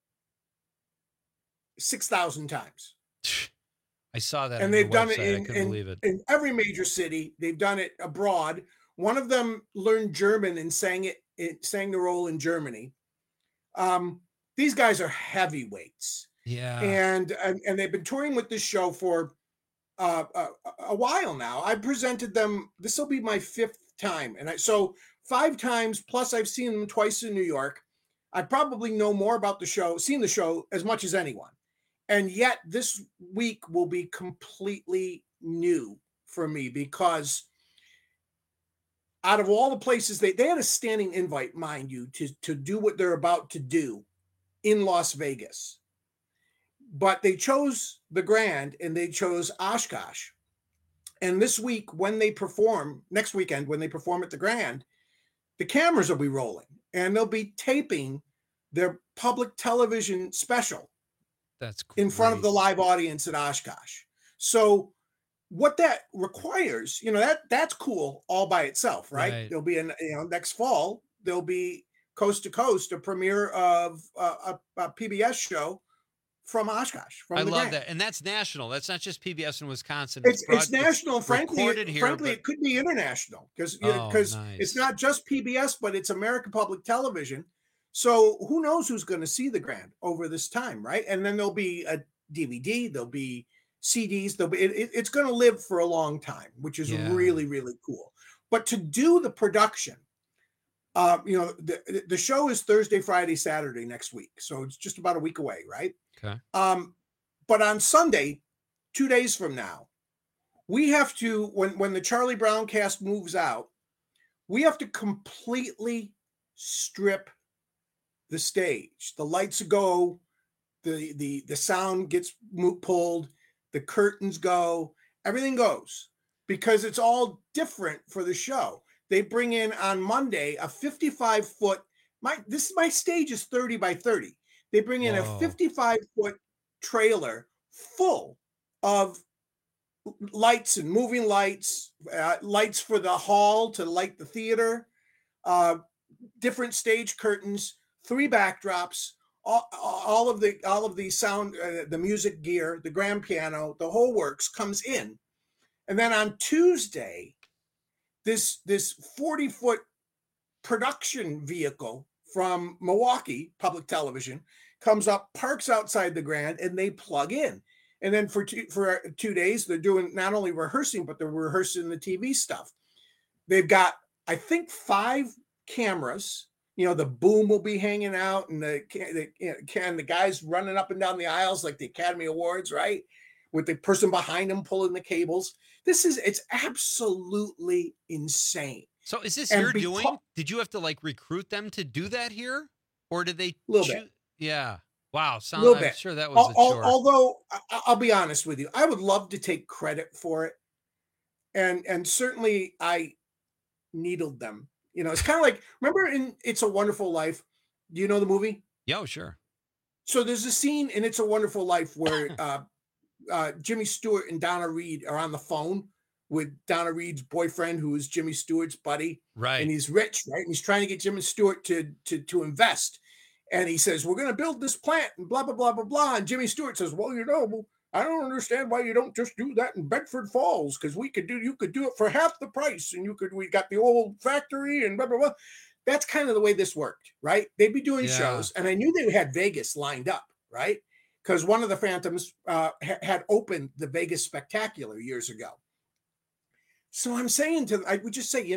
6,000 times. I saw that, and they've done it in every major city. They've done it abroad. One of them learned German and sang the role in Germany. These guys are heavyweights. Yeah, and they've been touring with this show for a while now. I presented them. This will be my 5th time, and so 5 times, plus I've seen them twice in New York. I probably know more about the show, seen the show as much as anyone. And yet this week will be completely new for me, because out of all the places, they had a standing invite, mind you, to do what they're about to do in Las Vegas. But they chose the Grand and they chose Oshkosh. And this week, next weekend, when they perform at the Grand, the cameras will be rolling and they'll be taping their public television special. That's great. In front of the live audience at Oshkosh. So what that requires, that's cool all by itself, right? There'll be next fall, there'll be Coast to Coast, a premiere of a PBS show from Oshkosh. I love that. And that's national. That's not just PBS in Wisconsin. It's national. And frankly, it could be international, because it's not just PBS, but it's American Public Television. So who knows who's going to see the Grand over this time, right? And then there'll be a DVD, there'll be CDs, it's going to live for a long time, which is really, really cool. But to do the production The show is Thursday, Friday, Saturday next week. So it's just about a week away, right? Okay. But on Sunday, 2 days from now, we have to, when the Charlie Brown cast moves out, we have to completely strip the stage. The lights go, the sound gets pulled, the curtains go, everything goes, because it's all different for the show. They bring in on Monday a 55-foot, my stage is 30 by 30. They bring in a 55-foot trailer full of lights and moving lights, lights for the hall to light the theater, different stage curtains, 3 backdrops, all of the sound, the music gear, the grand piano, the whole works comes in. And then on Tuesday, this 40-foot production vehicle from Milwaukee Public Television comes up, parks outside the Grand, and they plug in. And then for 2 days, they're doing not only rehearsing, but they're rehearsing the TV stuff. They've got, I think, 5 cameras. The boom will be hanging out, and the guys running up and down the aisles like the Academy Awards, right? With the person behind them pulling the cables. It's absolutely insane. So is this your doing? Did you have to recruit them to do that here? Or did they? A little bit. Yeah. Wow. I'm sure that was a chore. Although I'll be honest with you, I would love to take credit for it. And certainly I needled them. It's kind of like, remember in It's a Wonderful Life? Do you know the movie? Yeah, sure. So there's a scene in It's a Wonderful Life where Jimmy Stewart and Donna Reed are on the phone with Donna Reed's boyfriend, who is Jimmy Stewart's buddy. Right. And he's rich, right? And he's trying to get Jimmy Stewart to invest. And he says, we're going to build this plant and blah, blah, blah, blah, blah. And Jimmy Stewart says, well, I don't understand why you don't just do that in Bedford Falls, because you could do it for half the price, and we got the old factory and blah, blah, blah. That's kind of the way this worked, right? They'd be doing shows, and I knew they had Vegas lined up, right? Because one of the Phantoms had opened the Vegas Spectacular years ago. So I'm saying I would just say,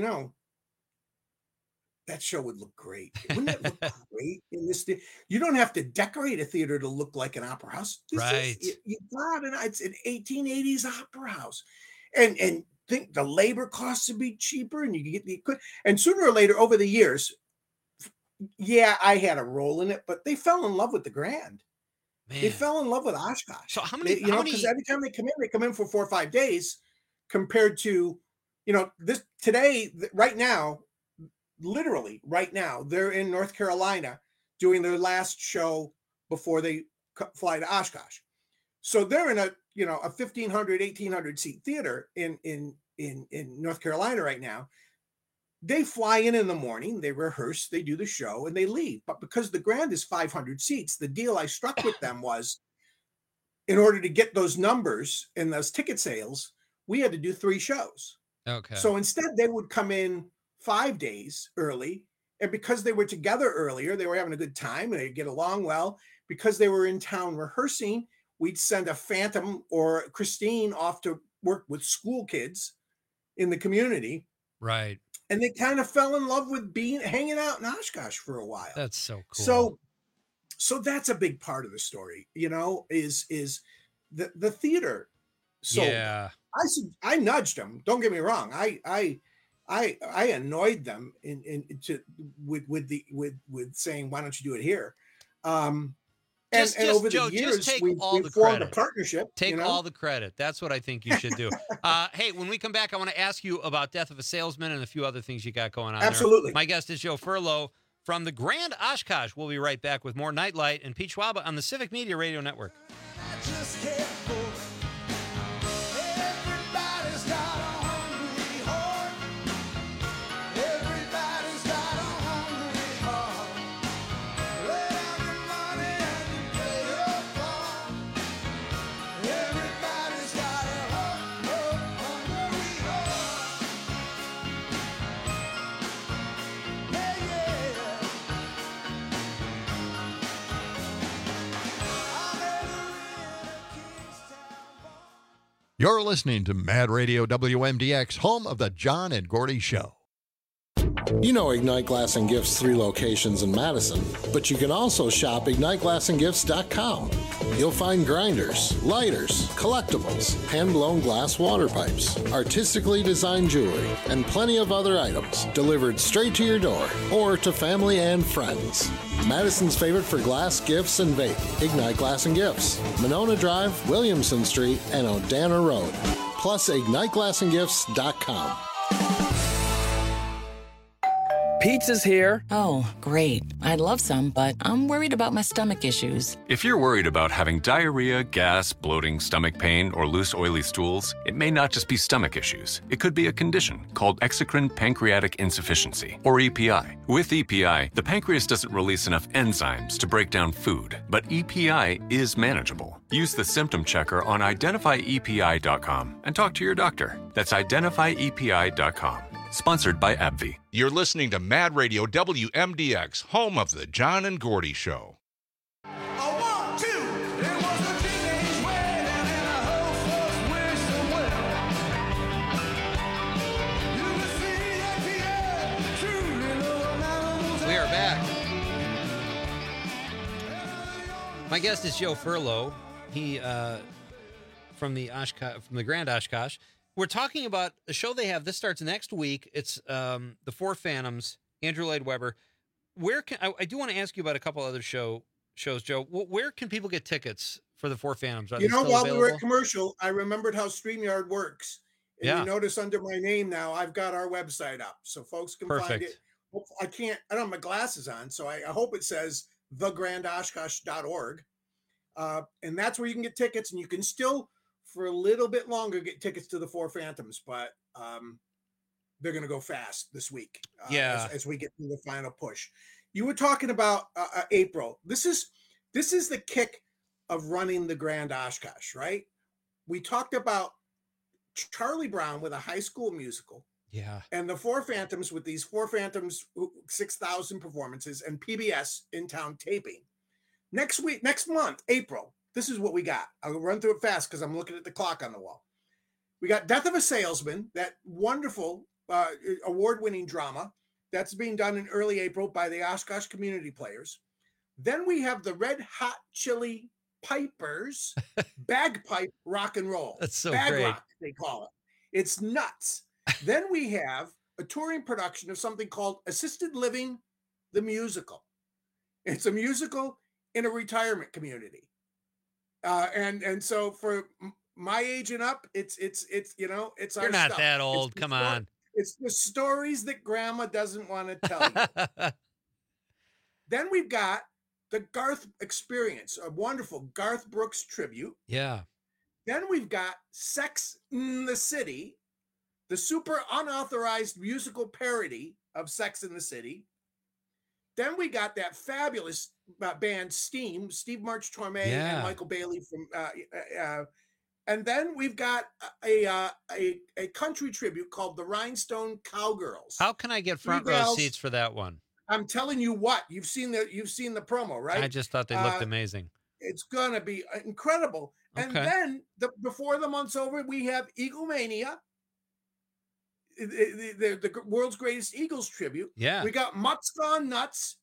that show would look great. Wouldn't it look great in this? You don't have to decorate a theater to look like an opera house. It's an 1880s opera house, and think the labor costs would be cheaper, and you can get the equipment. And sooner or later, over the years, I had a role in it, but they fell in love with the Grand. Man. They fell in love with Oshkosh. So how many? Because every time they come in for 4 or 5 days, compared to, this today, right now. Literally right now, they're in North Carolina doing their last show before they fly to Oshkosh. So they're in a 1,500, 1,800 seat theater in North Carolina right now. They fly in the morning, they rehearse, they do the show, and they leave. But because the Grand is 500 seats, the deal I struck with them was, in order to get those numbers and those ticket sales, we had to do 3 shows. Okay. So instead, they would come in 5 days early. And because they were together earlier, they were having a good time and they get along well. Because they were in town rehearsing, we'd send a Phantom or Christine off to work with school kids in the community. Right. And they kind of fell in love with hanging out in Oshkosh for a while. That's so cool. So that's a big part of the story, is the theater. So yeah. I nudged them. Don't get me wrong. I annoyed them with saying, why don't you do it here? And over the years, we formed a partnership. Take all the credit. That's what I think you should do. Hey, when we come back, I want to ask you about Death of a Salesman and a few other things you got going on. Absolutely. There. My guest is Joe Furlow from the Grand Oshkosh. We'll be right back with more Nightlight and Pete Schwaba on the Civic Media Radio Network. You're listening to Mad Radio WMDX, home of the John and Gordy Show. You know Ignite Glass and Gifts' 3 locations in Madison, but you can also shop IgniteGlassandGifts.com. You'll find grinders, lighters, collectibles, hand-blown glass water pipes, artistically designed jewelry, and plenty of other items delivered straight to your door or to family and friends. Madison's favorite for glass, gifts, and vape, Ignite Glass and Gifts, Monona Drive, Williamson Street, and Odana Road. Plus, IgniteGlassandGifts.com. Pizza's here. Oh, great. I'd love some, but I'm worried about my stomach issues. If you're worried about having diarrhea, gas, bloating, stomach pain, or loose, oily stools, it may not just be stomach issues. It could be a condition called exocrine pancreatic insufficiency, or EPI. With EPI, the pancreas doesn't release enough enzymes to break down food, but EPI is manageable. Use the symptom checker on identifyepi.com and talk to your doctor. That's identifyepi.com. Sponsored by AbbVie. You're listening to Mad Radio WMDX, home of the John and Gordy Show. We are back. My guest is Joe Furlow. He from the Grand Oshkosh. We're talking about a show they have. This starts next week. It's the Four Phantoms. Andrew Lloyd Webber. Where can I do want to ask you about a couple other shows, Joe? Where can people get tickets for the Four Phantoms? Are they still while available? we were at commercial, I remembered how StreamYard works. And Yeah. you notice under my name now, I've got our website up, so folks can find Perfect. it. I don't have my glasses on, so I hope it says thegrandoshkosh.org. And that's where you can get tickets, and you can still, for a little bit longer, get tickets to the Four Phantoms, but they're going to go fast this week. As we get through the final push. You were talking about April. This is the kick of running the Grand Oshkosh, right? We talked about Charlie Brown with a high school musical. Yeah. And the Four Phantoms with these Four Phantoms 6,000 performances and PBS in town taping. Next month, April, this is what we got. I'll run through it fast because I'm looking at the clock on the wall. We got Death of a Salesman, that wonderful award-winning drama that's being done in early April by the Oshkosh Community Players. Then we have the Red Hot Chili Pipers bagpipe rock and roll. That's so Bag great. rock, they call it. It's nuts. Then we have a touring production of something called Assisted Living, the Musical. It's a musical in a retirement community. And so for my age and up, it's our You're not stuff. that old. Come on. It's the stories that grandma doesn't want to tell you. Then we've got the Garth Experience, a wonderful Garth Brooks tribute. Yeah. Then we've got Sex in the City, the super unauthorized musical parody of Sex in the City. Then we got that fabulous band Steam, Steve March Torme and Michael Bailey from and then we've got a country tribute called the Rhinestone Cowgirls. How can I get front row seats for that one? I'm telling you what, you've seen the promo, right? I just thought they looked amazing. It's gonna be incredible. And then before the month's over, we have Eaglemania, the world's greatest Eagles tribute. Yeah. We got Mutts Gone Nuts,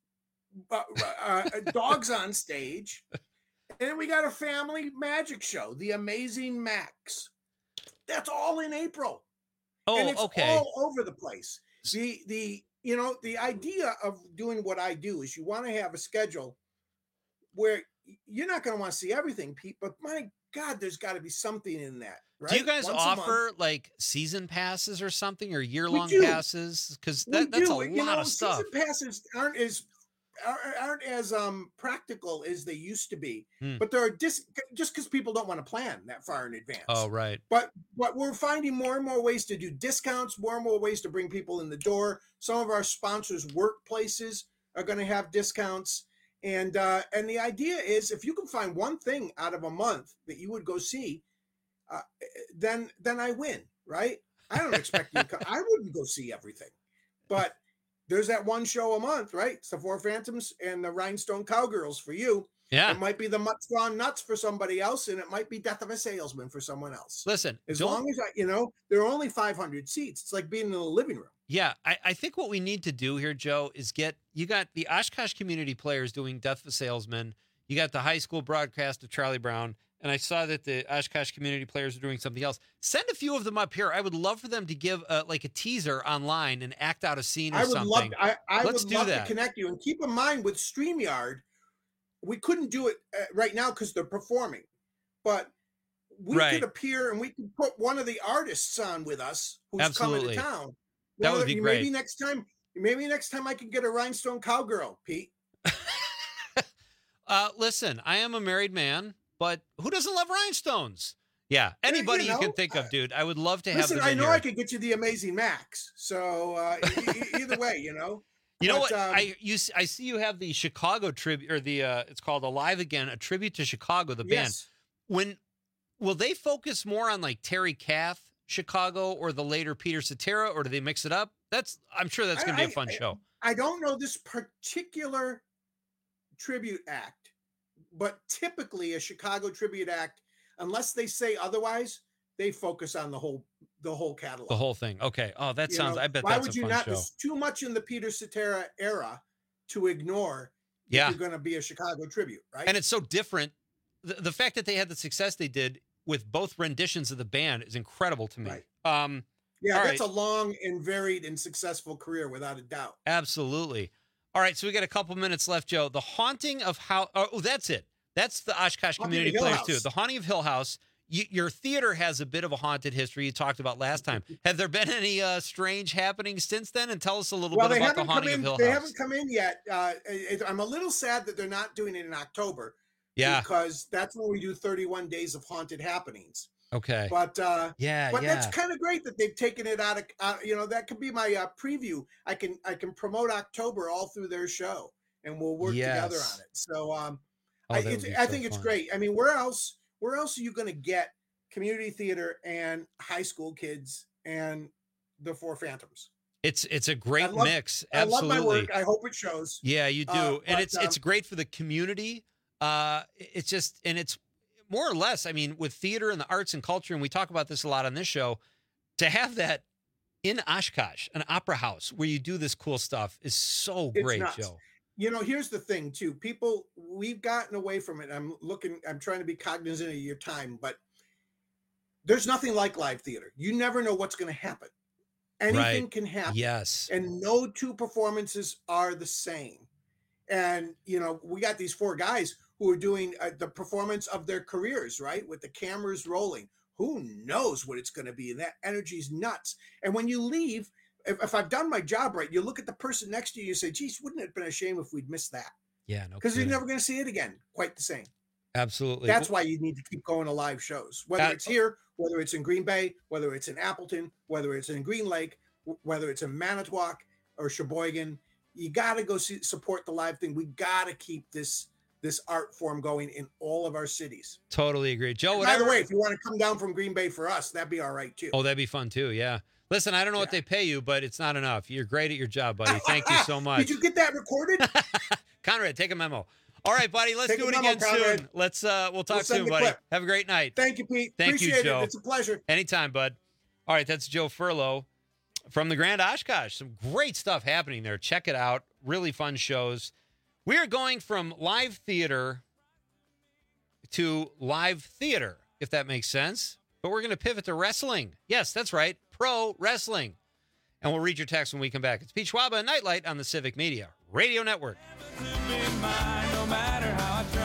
Dogs on Stage. And then we got a family magic show, The Amazing Max. That's all in April. Oh, and it's okay. all over the place. The idea of doing what I do is you want to have a schedule where you're not going to want to see everything, Pete, but my God, there's got to be something in that. Right? Do you guys Once a month. offer like season passes or something, or year-long do. passes? Because that's a lot of stuff. Season passes aren't as practical as they used to be. But there are just because people don't want to plan that far in advance. Oh, right. But we're finding more and more ways to do discounts, more and more ways to bring people in the door. Some of our sponsors' workplaces are going to have discounts. And the idea is if you can find one thing out of a month that you would go see, then I win, right? I don't expect you to come. I wouldn't go see everything. But there's that one show a month, right? It's the Four Phantoms and the Rhinestone Cowgirls for you. Yeah. It might be the Mutts Gone Nuts for somebody else, and it might be Death of a Salesman for someone else. Listen, as long as there are only 500 seats. It's like being in a living room. Yeah, I think what we need to do here, Joe, is you got the Oshkosh community players doing Death of a Salesman. You got the high school broadcast of Charlie Brown. And I saw that the Oshkosh community players are doing something else. Send a few of them up here. I would love for them to give like a teaser online and act out a scene or something. I would love to connect you. And keep in mind with StreamYard, we couldn't do it right now because they're performing. But we could appear and we could put one of the artists on with us who's coming to town. That would be great. Maybe next time I can get a Rhinestone Cowgirl, Pete. Listen, I am a married man. But who doesn't love rhinestones? Yeah, anybody you can think of, dude. I would love to have them in I know here. I could get you the Amazing Max. So either way, You know what? I see you have the Chicago tribute, or the it's called Alive Again, a tribute to Chicago, the band. When will they focus more on like Terry Kath, Chicago, or the later Peter Cetera, or do they mix it up? I'm sure that's going to be a fun show. I don't know this particular tribute act. But typically a Chicago tribute act, unless they say otherwise, they focus on the whole catalog. The whole thing. Okay. Oh, that sounds, I bet why that's would a you fun not, show. There's too much in the Peter Cetera era to ignore if you're going to be a Chicago tribute, right? And it's so different. The fact that they had the success they did with both renditions of the band is incredible to me. Right. That's a long and varied and successful career without a doubt. Absolutely. All right, so we got a couple minutes left, Joe. The Haunting of How... Oh, that's it. That's the Oshkosh community players, too. The Haunting of Hill House. Your theater has a bit of a haunted history you talked about last time. Have there been any strange happenings since then? And tell us a little bit about the Haunting of Hill House. They haven't come in yet. I'm a little sad that they're not doing it in October. Yeah. Because that's when we do 31 days of haunted happenings. Okay. But that's kind of great that they've taken it out of, that could be my preview. I can promote October all through their show and we'll work together on it. So I think it's great. I mean, where else are you going to get community theater and high school kids and the Four Phantoms? It's a great mix. Absolutely. I love my work. I hope it shows. Yeah, you do. And it's great for the community. It's more or less, I mean, with theater and the arts and culture, and we talk about this a lot on this show, to have that in Oshkosh, an opera house where you do this cool stuff is so great, Joe. Here's the thing too. We've gotten away from it. I'm trying to be cognizant of your time, but there's nothing like live theater. You never know what's going to happen. Anything can happen. Yes. And no two performances are the same. And, we got these four guys who are doing the performance of their careers, right? With the cameras rolling. Who knows what it's going to be? And that energy's nuts. And when you leave, if I've done my job right, you look at the person next to you, you say, geez, wouldn't it have been a shame if we'd missed that? Yeah, no, because you're never going to see it again. Quite the same. Absolutely. That's why you need to keep going to live shows, whether it's here, whether it's in Green Bay, whether it's in Appleton, whether it's in Green Lake, whether it's in Manitowoc or Sheboygan. You got to go support the live thing. We got to keep this art form going in all of our cities. Totally agree. Joe, by the way, if you want to come down from Green Bay for us, that'd be all right too. Oh, that'd be fun too. Yeah. Listen, I don't know what they pay you, but it's not enough. You're great at your job, buddy. Thank you so much. Did you get that recorded? Conrad, take a memo. All right, buddy. Let's do it again soon. We'll talk soon, buddy. Clip. Have a great night. Thank you, Pete. Thank you, Joe. It's a pleasure. Anytime, bud. All right, that's Joe Furlow from the Grand Oshkosh. Some great stuff happening there. Check it out. Really fun shows. We are going from live theater to live theater, if that makes sense. But we're going to pivot to wrestling. Yes, that's right. Pro wrestling. And we'll read your text when we come back. It's Pete Schwaba and Nightlight on the Civic Media Radio Network. No matter how I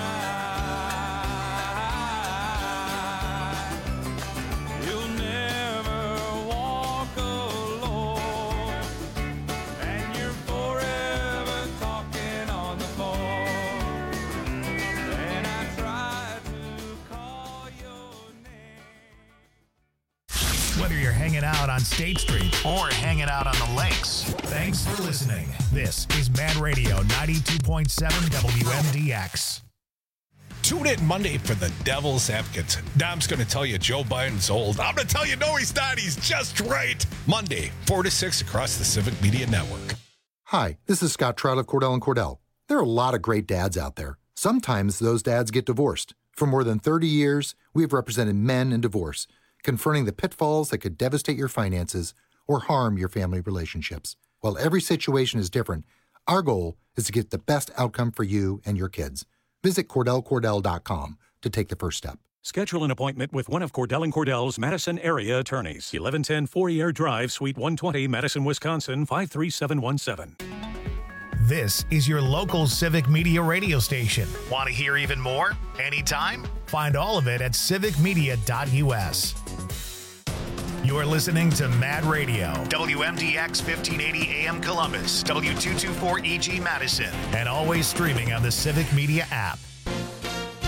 try, you'll never walk alone, and you're forever talking on the phone. And I try to call your name. Whether you're hanging out on State Street or hanging out on the lakes, thanks for listening. This is Mad Radio 92.7 WMDX. Tune in Monday for the Devil's Advocates. Dom's going to tell you Joe Biden's old. I'm going to tell you no, he's not. He's just right. Monday, 4 to 6 across the Civic Media Network. Hi, this is Scott Trout of Cordell & Cordell. There are a lot of great dads out there, Sometimes those dads get divorced. For more than 30 years, we have represented men in divorce, confronting the pitfalls that could devastate your finances or harm your family relationships. While every situation is different, our goal is to get the best outcome for you and your kids. Visit CordellCordell.com to take the first step. Schedule an appointment with one of Cordell & Cordell's Madison area attorneys. 1110 Fourier Drive, Suite 120, Madison, Wisconsin, 53717. This is your local Civic Media radio station. Want to hear even more? Anytime? Find all of it at civicmedia.us. You're listening to Mad Radio, WMDX 1580 AM Columbus, W224EG Madison, and always streaming on the Civic Media app.